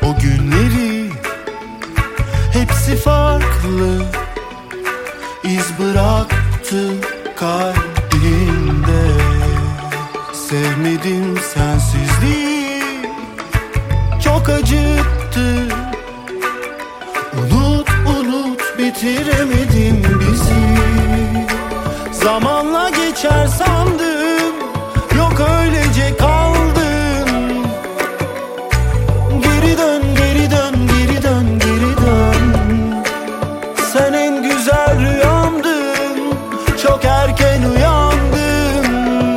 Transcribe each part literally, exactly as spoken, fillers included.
o günleri, hepsi farklı iz bıraktı kalbimde. Sevmedim sensizliği, çok acıttı. Unut unut bitiremedim bizi. Zamanla geçer sandım, yok öylece kaldın. Geri dön, geri dön, geri dön, geri dön. Sen en güzel rüyamdın, çok erken uyandım.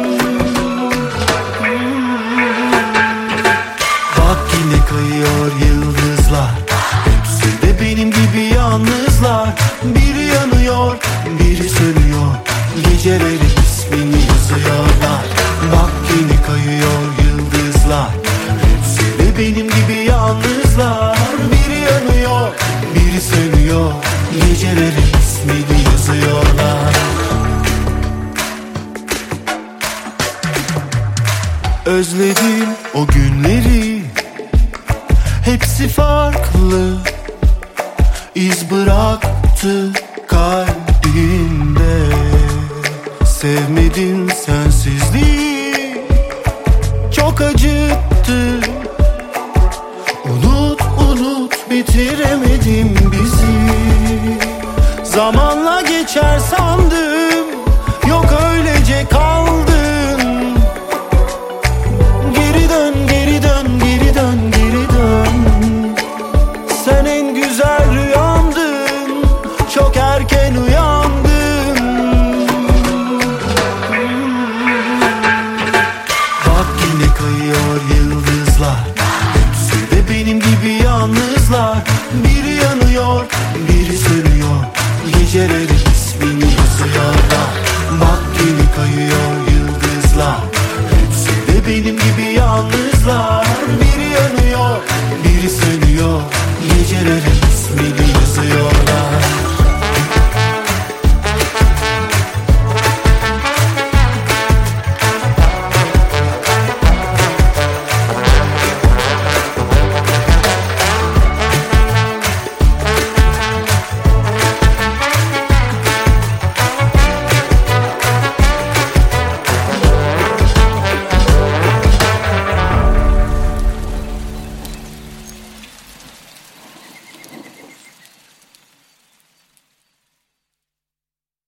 Bak yine kayıyor yıldızlar, hepsi de benim gibi yalnızlar. Biri yanıyor, biri sönüyor, geceleri ismini yazıyorlar. Bak yine kayıyor yıldızlar, hepsi de benim gibi yalnızlar. Biri yanıyor, biri sönüyor, geceleri ismini yazıyorlar. Özledim o günleri, hepsi farklı iz bıraktı kalbimde. Sevmedim sensizliği, çok acıttı. Unut unut bitiremedim bizi. Zamanla geçer sandım, yok öylece kaldın. Geri dön, geri dön, geri dön, geri dön. Sen en güzel rüyamdın, çok erken uyandım. Bak yine kayıyor yıldızlar, hepsi de benim gibi yalnızlar. Biri yanıyor, biri sönüyor, geceleri ismini yazıyorlar. Bak yine kayıyor yıldızlar, hepsi de benim gibi yalnızlar. Biri yanıyor, biri sönüyor, geceleri